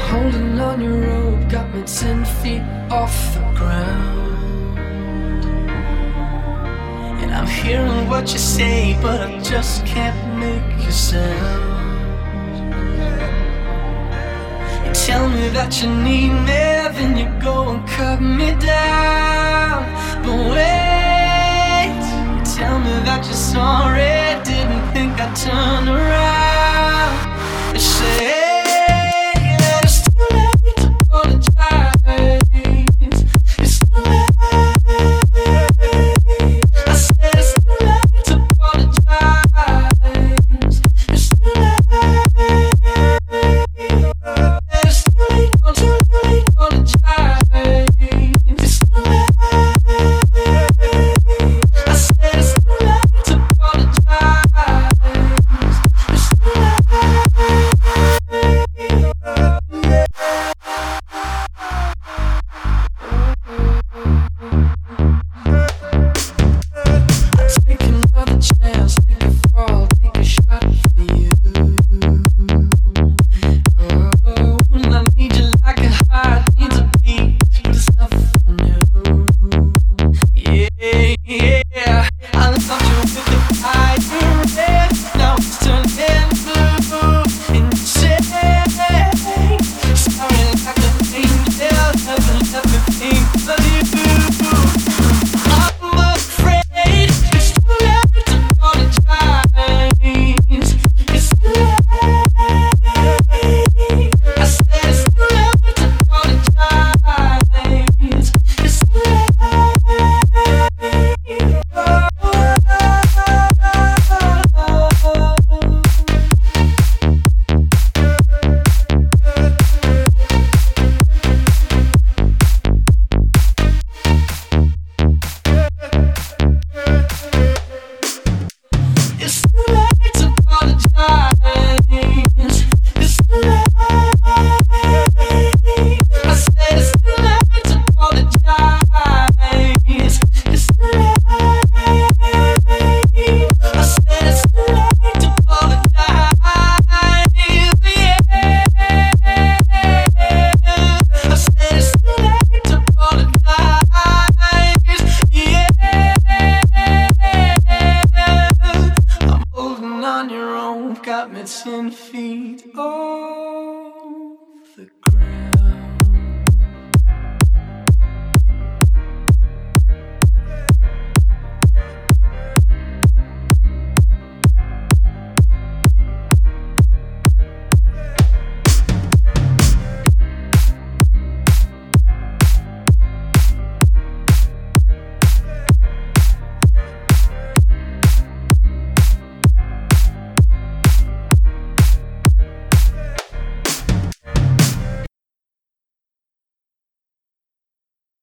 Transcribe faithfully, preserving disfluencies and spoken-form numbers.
Holding on your rope got me ten feet off the ground. And I'm hearing what you say, but I just can't make a sound. You tell me that you need me, then you go and cut me down. But wait, you tell me that you're sorry, didn't think I'd turn around. You say